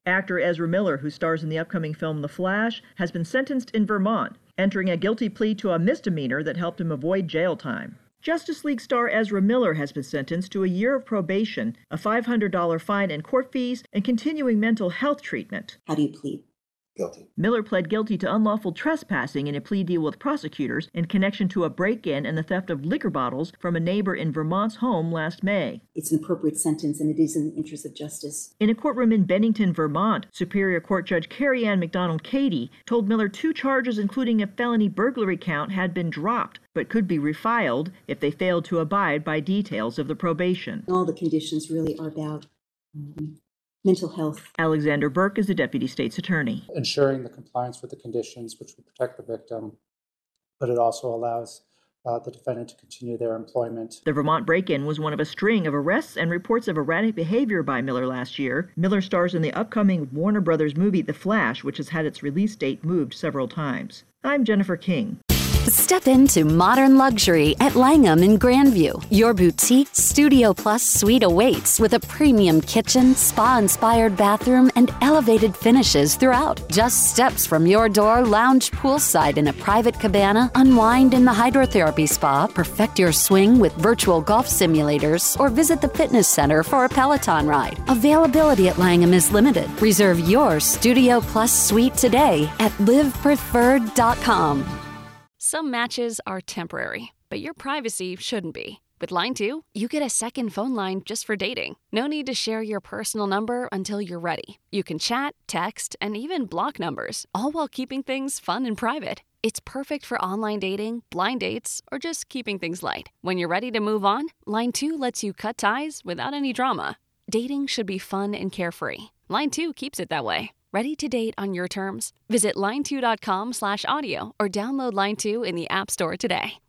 Actor Ezra Miller, who stars in the upcoming film The Flash, has been sentenced in Vermont, entering a guilty plea to a misdemeanor that helped him avoid jail time. Justice League star Ezra Miller has been sentenced to a year of probation, a $500 fine and court fees, and continuing mental health treatment. How do you plead? Guilty. Miller pled guilty to unlawful trespassing in a plea deal with prosecutors in connection to a break-in and the theft of liquor bottles from a neighbor in Vermont's home last May. It's an appropriate sentence, and it is in the interest of justice. In a courtroom in Bennington, Vermont, Superior Court Judge Carrie Ann McDonald Cady told Miller 2 charges, including a felony burglary count, had been dropped, but could be refiled if they failed to abide by details of the probation. All the conditions really are about mental health. Alexander Burke is the Deputy State's Attorney. Ensuring the compliance with the conditions, which would protect the victim, but it also allows the defendant to continue their employment. The Vermont break-in was one of a string of arrests and reports of erratic behavior by Miller last year. Miller stars in the upcoming Warner Brothers movie The Flash, which has had its release date moved several times. I'm Jennifer King. Step into modern luxury at Langham in Grandview. Your boutique Studio Plus suite awaits with a premium kitchen, spa-inspired bathroom, and elevated finishes throughout. Just steps from your door, lounge poolside in a private cabana, unwind in the hydrotherapy spa, perfect your swing with virtual golf simulators, or visit the fitness center for a Peloton ride. Availability at Langham is limited. Reserve your Studio Plus suite today at livepreferred.com. Some matches are temporary, but your privacy shouldn't be. With Line 2, you get a second phone line just for dating. No need to share your personal number until you're ready. You can chat, text, and even block numbers, all while keeping things fun and private. It's perfect for online dating, blind dates, or just keeping things light. When you're ready to move on, Line 2 lets you cut ties without any drama. Dating should be fun and carefree. Line 2 keeps it that way. Ready to date on your terms? Visit line2.com/audio or download Line 2 in the App Store today.